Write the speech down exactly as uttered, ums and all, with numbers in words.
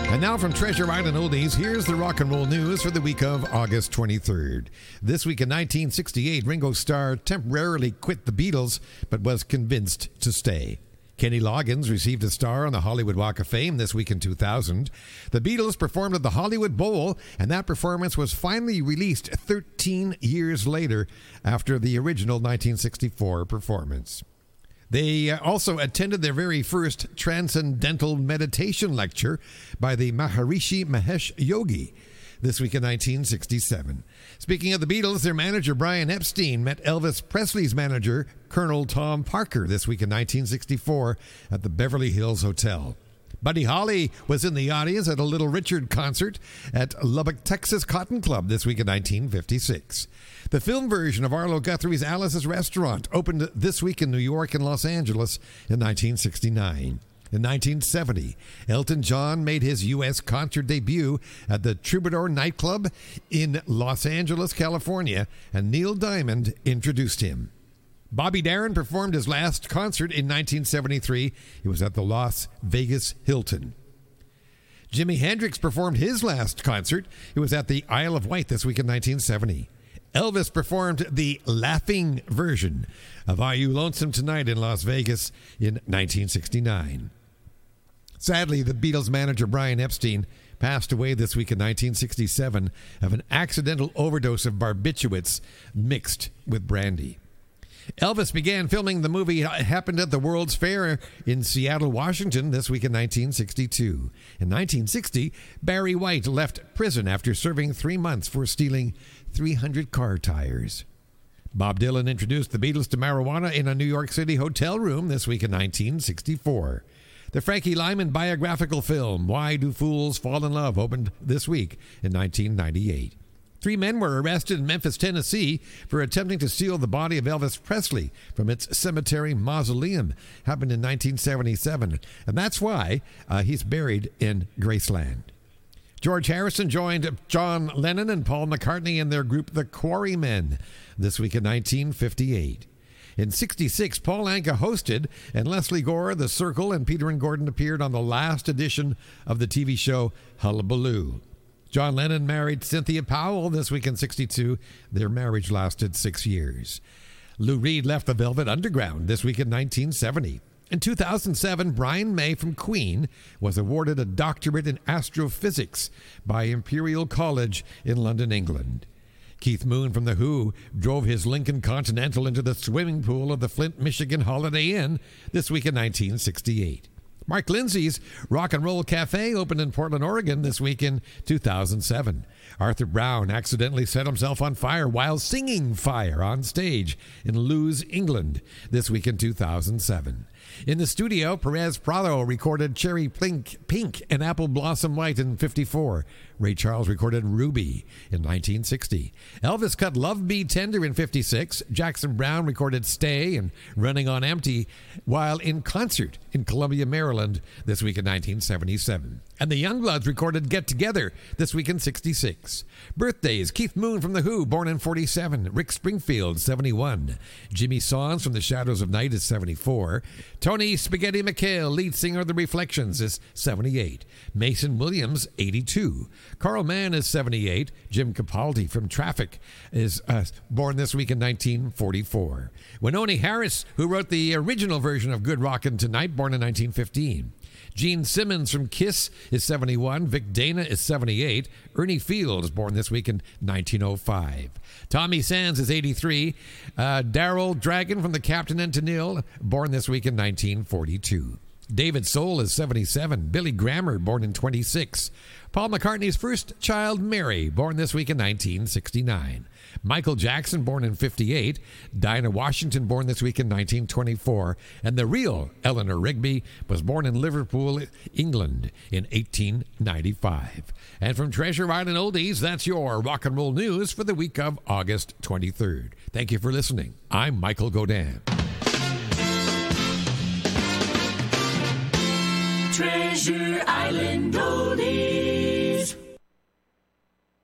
And now from Treasure Island Oldies, here's the rock and roll news for the week of August twenty-third. This week in nineteen sixty-eight, Ringo Starr temporarily quit the Beatles, but was convinced to stay. Kenny Loggins received a star on the Hollywood Walk of Fame this week in two thousand. The Beatles performed at the Hollywood Bowl, and that performance was finally released thirteen years later after the original nineteen sixty-four performance. They also attended their very first transcendental meditation lecture by the Maharishi Mahesh Yogi this week in nineteen sixty-seven. Speaking of the Beatles, their manager Brian Epstein met Elvis Presley's manager Colonel Tom Parker this week in nineteen sixty-four at the Beverly Hills Hotel. Buddy Holly was in the audience at a Little Richard concert at Lubbock, Texas Cotton Club this week in nineteen fifty-six. The film version of Arlo Guthrie's Alice's Restaurant opened this week in New York and Los Angeles in nineteen sixty-nine. In nineteen seventy, Elton John made his U S concert debut at the Troubadour nightclub in Los Angeles, California, and Neil Diamond introduced him. Bobby Darin performed his last concert in nineteen seventy-three. It was at the Las Vegas Hilton. Jimi Hendrix performed his last concert. It was at the Isle of Wight this week in nineteen seventy. Elvis performed the laughing version of Are You Lonesome Tonight in Las Vegas in nineteen sixty-nine. Sadly, the Beatles' manager Brian Epstein passed away this week in nineteen sixty-seven of an accidental overdose of barbiturates mixed with brandy. Elvis began filming the movie It Happened at the World's Fair in Seattle, Washington this week in nineteen sixty-two. In nineteen sixty, Barry White left prison after serving three months for stealing three hundred car tires. Bob Dylan introduced the Beatles to marijuana in a New York City hotel room this week in nineteen sixty-four. The Frankie Lyman biographical film Why Do Fools Fall in Love opened this week in nineteen ninety-eight. Three men were arrested in Memphis, Tennessee for attempting to steal the body of Elvis Presley from its cemetery mausoleum. Happened in nineteen seventy-seven, and that's why uh, he's buried in Graceland. George Harrison joined John Lennon and Paul McCartney in their group The Quarrymen this week in nineteen fifty-eight. In sixty-six, Paul Anka hosted, and Leslie Gore, The Circle, and Peter and Gordon appeared on the last edition of the T V show Hullabaloo. John Lennon married Cynthia Powell this week in sixty-two. Their marriage lasted six years. Lou Reed left the Velvet Underground this week in nineteen seventy. In two thousand seven, Brian May from Queen was awarded a doctorate in astrophysics by Imperial College in London, England. Keith Moon from The Who drove his Lincoln Continental into the swimming pool of the Flint, Michigan Holiday Inn this week in nineteen sixty-eight. Mark Lindsay's Rock and Roll Cafe opened in Portland, Oregon this week in two thousand seven. Arthur Brown accidentally set himself on fire while singing Fire on stage in Lewes, England this week in two thousand seven. In the studio, Perez Prado recorded Cherry Pink, Pink and Apple Blossom White in fifty-four. Ray Charles recorded Ruby in nineteen sixty. Elvis cut Love Me Tender in fifty-six. Jackson Browne recorded Stay and Running on Empty while in concert in Columbia, Maryland this week in nineteen seventy-seven. And the Youngbloods recorded Get Together this week in sixty-six. Birthdays: Keith Moon from The Who, born in forty-seven. Rick Springfield, seventy-one. Jimmy Saunders from The Shadows of Night is seventy-four. Tony Spaghetti McHale, lead singer of The Reflections, is seventy-eight. Mason Williams, eighty-two. Carl Mann is seventy-eight. Jim Capaldi from Traffic is uh, born this week in nineteen forty-four. Wynonie Harris, who wrote the original version of Good Rockin' Tonight, born in nineteen fifteen. Gene Simmons from Kiss is seventy-one. Vic Dana is seventy-eight. Ernie Fields, born this week in nineteen oh five. Tommy Sands is eighty-three. Uh, Daryl Dragon from the Captain and Tennille, born this week in nineteen forty-two. David Soul is seventy-seven. Billy Grammer, born in twenty-six. Paul McCartney's first child, Mary, born this week in nineteen sixty-nine. Michael Jackson, born in fifty-eight. Dinah Washington, born this week in nineteen twenty-four. And the real Eleanor Rigby was born in Liverpool, England in eighteen ninety-five. And from Treasure Island Oldies, that's your rock and roll news for the week of August twenty-third. Thank you for listening. I'm Michael Godin. Treasure Island Oldies.